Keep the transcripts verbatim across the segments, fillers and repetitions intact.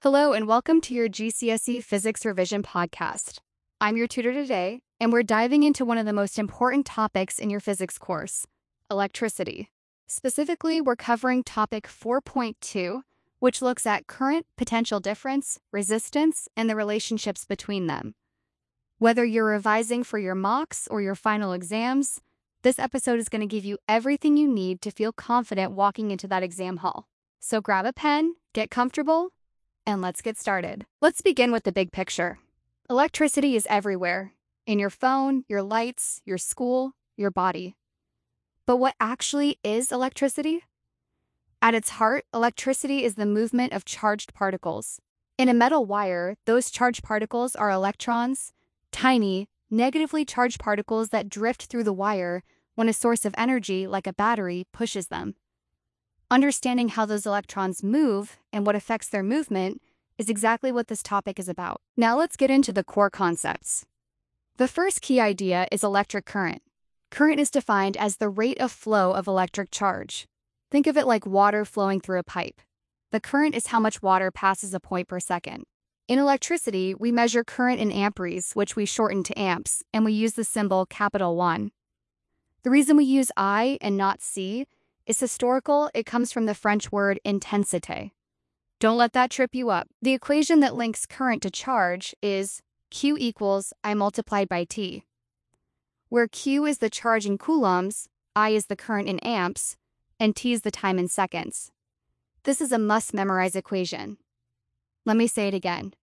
Hello and welcome to your G C S E Physics Revision podcast. I'm your tutor today, and we're diving into one of the most important topics in your physics course, electricity. Specifically, we're covering topic four point two, which looks at current, potential difference, resistance, and the relationships between them. Whether you're revising for your mocks or your final exams, this episode is going to give you everything you need to feel confident walking into that exam hall. So grab a pen, get comfortable, and let's get started. Let's begin with the big picture. Electricity is everywhere, in your phone, your lights, your school, your body. But what actually is electricity? At its heart, electricity is the movement of charged particles. In a metal wire, those charged particles are electrons, tiny, negatively charged particles that drift through the wire when a source of energy, like a battery, pushes them. Understanding how those electrons move and what affects their movement is exactly what this topic is about. Now let's get into the core concepts. The first key idea is electric current. Current is defined as the rate of flow of electric charge. Think of it like water flowing through a pipe. The current is how much water passes a point per second. In electricity, we measure current in amperes, which we shorten to amps, and we use the symbol capital one. The reason we use I and not C is historical. It comes from the French word intensité. Don't let that trip you up. The equation that links current to charge is Q equals I multiplied by T, where Q is the charge in coulombs, I is the current in amps, and T is the time in seconds. This is a must-memorize equation. Let me say it again.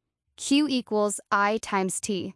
Q equals I times T.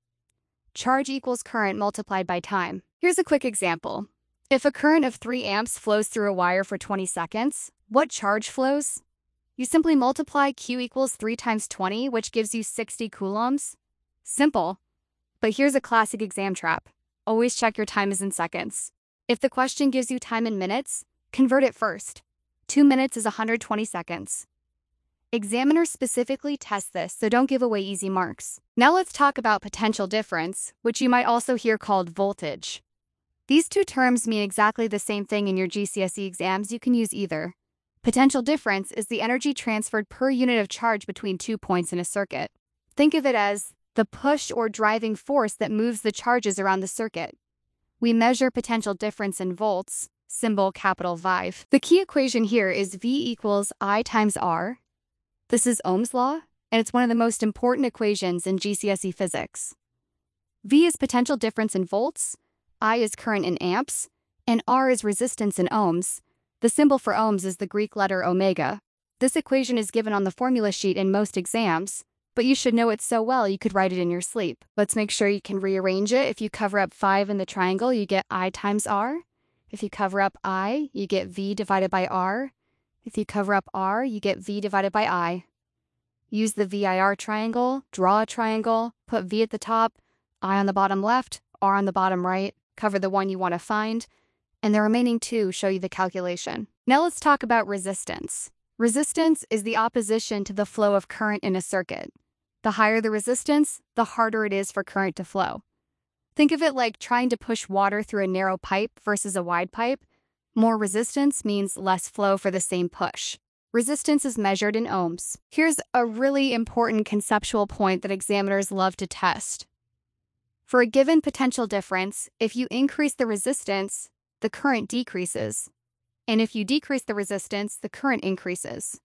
Charge equals current multiplied by time. Here's a quick example. If a current of three amps flows through a wire for twenty seconds, what charge flows? You simply multiply Q equals three times twenty, which gives you sixty coulombs. Simple. But here's a classic exam trap. Always check your time is in seconds. If the question gives you time in minutes, convert it first. Two minutes is one hundred twenty seconds. Examiners specifically test this, so don't give away easy marks. Now let's talk about potential difference, which you might also hear called voltage. These two terms mean exactly the same thing in your G C S E exams. You can use either. Potential difference is the energy transferred per unit of charge between two points in a circuit. Think of it as the push or driving force that moves the charges around the circuit. We measure potential difference in volts, symbol capital V. The key equation here is V equals I times R. This is Ohm's law, and it's one of the most important equations in G C S E physics. V is potential difference in volts, I is current in amps, and R is resistance in ohms. The symbol for ohms is the Greek letter omega. This equation is given on the formula sheet in most exams, but you should know it so well you could write it in your sleep. Let's make sure you can rearrange it. If you cover up five in the triangle, you get I times R. If you cover up I, you get V divided by R. If you cover up R, you get V divided by I. Use the V I R triangle, draw a triangle, put V at the top, I on the bottom left, R on the bottom right. Cover the one you want to find, and the remaining two show you the calculation. Now let's talk about resistance. Resistance is the opposition to the flow of current in a circuit. The higher the resistance, the harder it is for current to flow. Think of it like trying to push water through a narrow pipe versus a wide pipe. More resistance means less flow for the same push. Resistance is measured in ohms. Here's a really important conceptual point that examiners love to test. For a given potential difference, if you increase the resistance, the current decreases. And if you decrease the resistance, the current increases.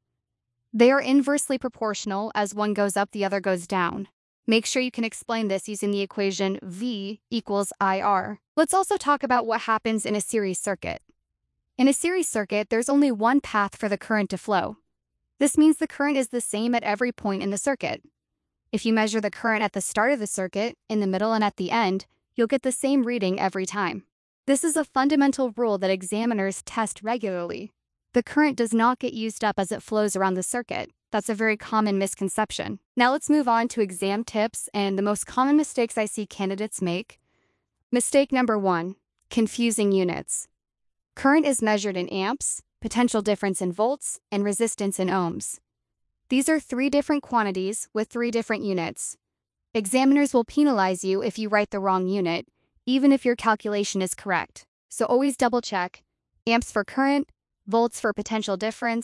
They are inversely proportional. As one goes up, the other goes down. Make sure you can explain this using the equation V equals I R. Let's also talk about what happens in a series circuit. In a series circuit, there's only one path for the current to flow. This means the current is the same at every point in the circuit. If you measure the current at the start of the circuit, in the middle, and at the end, you'll get the same reading every time. This is a fundamental rule that examiners test regularly. The current does not get used up as it flows around the circuit. That's a very common misconception. Now let's move on to exam tips and the most common mistakes I see candidates make. Mistake number one, confusing units. Current is measured in amps, potential difference in volts, and resistance in ohms. These are three different quantities with three different units. Examiners will penalize you if you write the wrong unit, even if your calculation is correct. So always double check. Amps for current, volts for potential difference,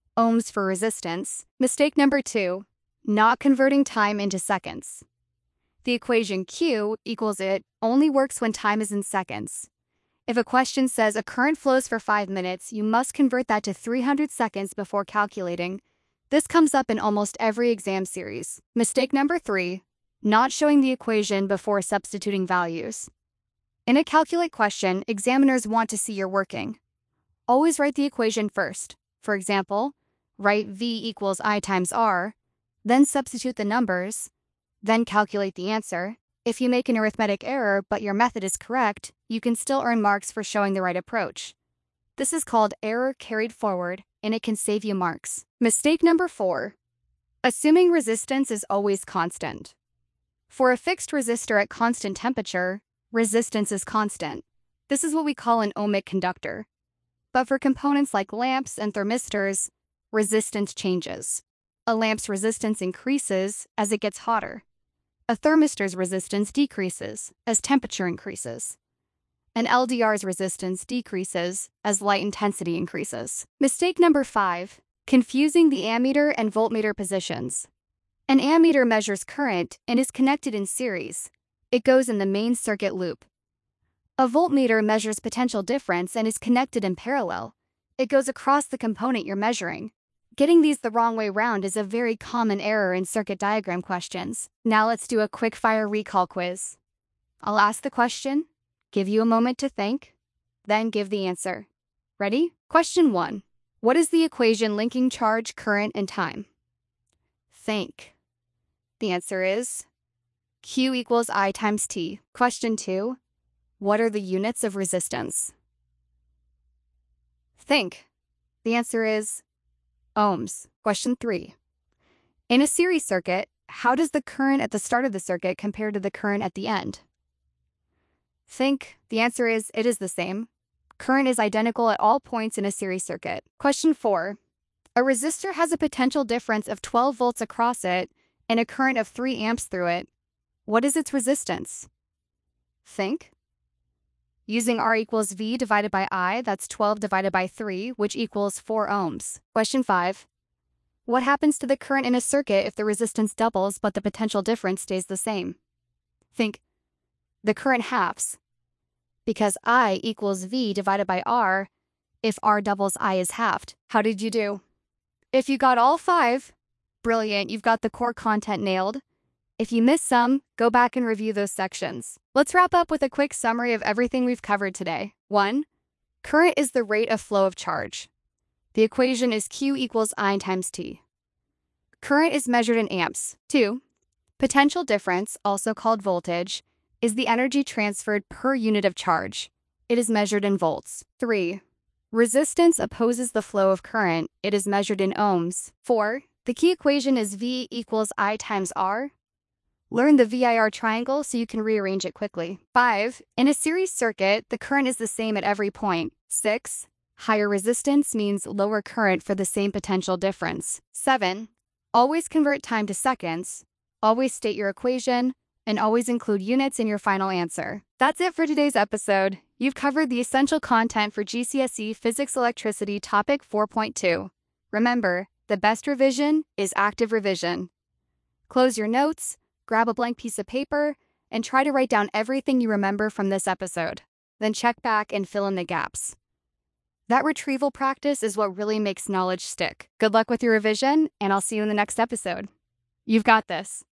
ohms for resistance. Mistake number two, not converting time into seconds. The equation Q equals it only works when time is in seconds. If a question says a current flows for five minutes, you must convert that to three hundred seconds before calculating. This comes up in almost every exam series. Mistake number three, not showing the equation before substituting values. In a calculate question, examiners want to see you're working. Always write the equation first. For example, write V equals I times R, then substitute the numbers, then calculate the answer. If you make an arithmetic error but your method is correct, you can still earn marks for showing the right approach. This is called error carried forward, and it can save you marks. Mistake number four, assuming resistance is always constant. For a fixed resistor at constant temperature, resistance is constant. This is what we call an ohmic conductor. But for components like lamps and thermistors, resistance changes. A lamp's resistance increases as it gets hotter. A thermistor's resistance decreases as temperature increases. An L D R's resistance decreases as light intensity increases. Mistake number five, confusing the ammeter and voltmeter positions. An ammeter measures current and is connected in series. It goes in the main circuit loop. A voltmeter measures potential difference and is connected in parallel. It goes across the component you're measuring. Getting these the wrong way round is a very common error in circuit diagram questions. Now let's do a quick fire recall quiz. I'll ask the question, give you a moment to think, then give the answer. Ready? Question one. What is the equation linking charge, current, and time? Think. The answer is Q equals I times T. Question two. What are the units of resistance? Think. The answer is ohms. Question three. In a series circuit, how does the current at the start of the circuit compare to the current at the end? Think. The answer is it is the same. Current is identical at all points in a series circuit. Question four. A resistor has a potential difference of twelve volts across it and a current of three amps through it. What is its resistance? Think. Using R equals V divided by I, that's twelve divided by three, which equals four ohms. Question five. What happens to the current in a circuit if the resistance doubles but the potential difference stays the same? Think. The current halves. Because I equals V divided by R, if R doubles, I is halved. How did you do? If you got all five, brilliant, you've got the core content nailed. If you missed some, go back and review those sections. Let's wrap up with a quick summary of everything we've covered today. one. Current is the rate of flow of charge. The equation is Q equals I times T. Current is measured in amps. two. Potential difference, also called voltage, is the energy transferred per unit of charge. It is measured in volts. three. Resistance opposes the flow of current. It is measured in ohms. four. The key equation is V equals I times R. Learn the V I R triangle so you can rearrange it quickly. five. In a series circuit, the current is the same at every point. six. Higher resistance means lower current for the same potential difference. seven. Always convert time to seconds. Always state your equation, and always include units in your final answer. That's it for today's episode. You've covered the essential content for G C S E Physics Electricity Topic four point two. Remember, the best revision is active revision. Close your notes, grab a blank piece of paper, and try to write down everything you remember from this episode. Then check back and fill in the gaps. That retrieval practice is what really makes knowledge stick. Good luck with your revision, and I'll see you in the next episode. You've got this.